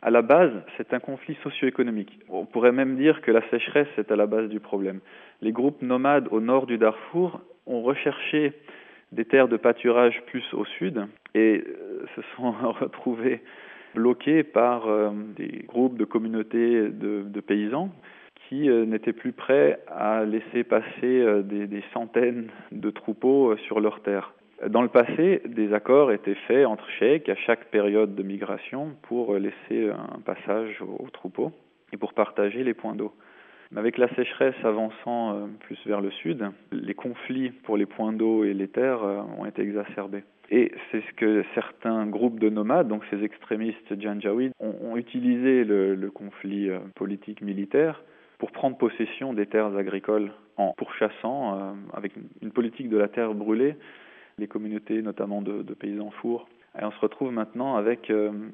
À la base, c'est un conflit socio-économique. On pourrait même dire que la sécheresse est à la base du problème. Les groupes nomades au nord du Darfour ont recherché des terres de pâturage plus au sud et se sont retrouvés bloqués par des groupes de communautés de paysans qui n'étaient plus prêts à laisser passer des centaines de troupeaux sur leurs terres. Dans le passé, des accords étaient faits entre cheikhs à chaque période de migration pour laisser un passage aux troupeaux et pour partager les points d'eau. Mais avec la sécheresse avançant plus vers le sud, les conflits pour les points d'eau et les terres ont été exacerbés. Et c'est ce que certains groupes de nomades, donc ces extrémistes janjaouides, ont utilisé le conflit politique militaire pour prendre possession des terres agricoles en pourchassant avec une politique de la terre brûlée les communautés notamment de paysans fours. Et on se retrouve maintenant avec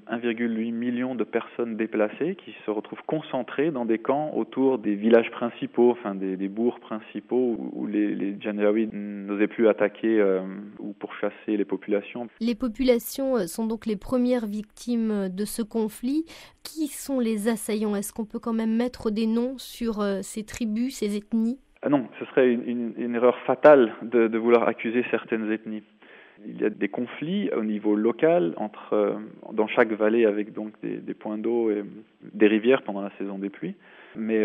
1,8 million de personnes déplacées qui se retrouvent concentrées dans des camps autour des villages principaux, enfin des bourgs principaux où les Janjaouides n'osaient plus attaquer ou pourchasser les populations. Les populations sont donc les premières victimes de ce conflit. Qui sont les assaillants? Est-ce qu'on peut quand même mettre des noms sur ces tribus, ces ethnies? Non, ce serait une erreur fatale de vouloir accuser certaines ethnies. Il y a des conflits au niveau local dans chaque vallée avec donc des points d'eau et des rivières pendant la saison des pluies. Mais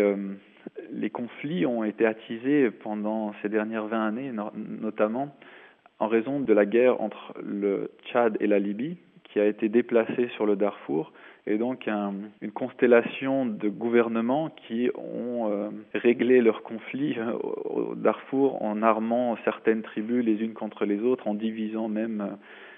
les conflits ont été attisés pendant ces dernières 20 années, notamment en raison de la guerre entre le Tchad et la Libye, qui a été déplacée sur le Darfour, et donc une constellation de gouvernements qui ont réglé leurs conflits au Darfour en armant certaines tribus les unes contre les autres, en divisant même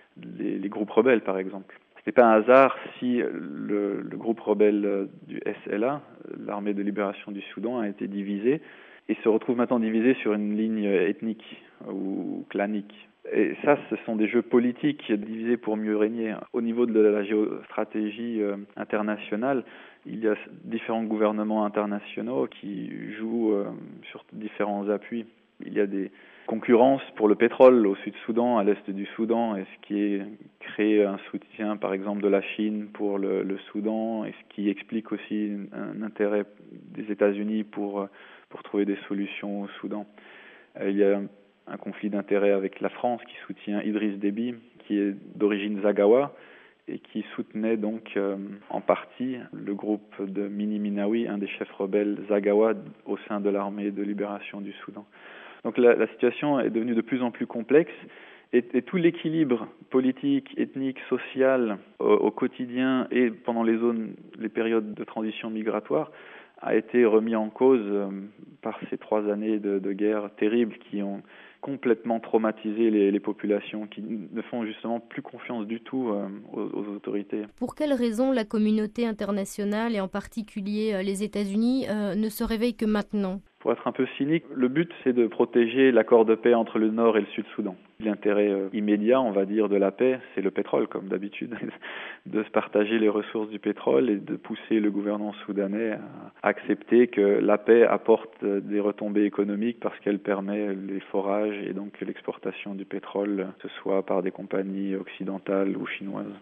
les groupes rebelles, par exemple. Ce n'est pas un hasard si le groupe rebelle du SLA, l'armée de libération du Soudan, a été divisé et se retrouve maintenant divisé sur une ligne ethnique ou clanique. Et ça, ce sont des jeux politiques divisés pour mieux régner. Au niveau de la géostratégie internationale, il y a différents gouvernements internationaux qui jouent sur différents appuis. Il y a des concurrences pour le pétrole au Sud-Soudan, à l'est du Soudan, et ce qui crée un soutien, par exemple, de la Chine pour le Soudan, et ce qui explique aussi un intérêt des États-Unis pour trouver des solutions au Soudan. Il y a un conflit d'intérêts avec la France qui soutient Idriss Déby, qui est d'origine Zaghawa et qui soutenait donc en partie le groupe de Mini Minawi, un des chefs rebelles Zaghawa au sein de l'armée de libération du Soudan. Donc la situation est devenue de plus en plus complexe et tout l'équilibre politique, ethnique, social au quotidien et pendant les périodes de transition migratoire a été remis en cause par ces 3 années de guerre terribles qui ont complètement traumatisé les populations, qui ne font justement plus confiance du tout aux autorités. Pour quelles raisons la communauté internationale, et en particulier les États-Unis, ne se réveille que maintenant? Pour être un peu cynique, le but c'est de protéger l'accord de paix entre le Nord et le Sud-Soudan. L'intérêt immédiat, on va dire, de la paix, c'est le pétrole, comme d'habitude, de se partager les ressources du pétrole et de pousser le gouvernement soudanais à accepter que la paix apporte des retombées économiques parce qu'elle permet les forages et donc l'exportation du pétrole, que ce soit par des compagnies occidentales ou chinoises.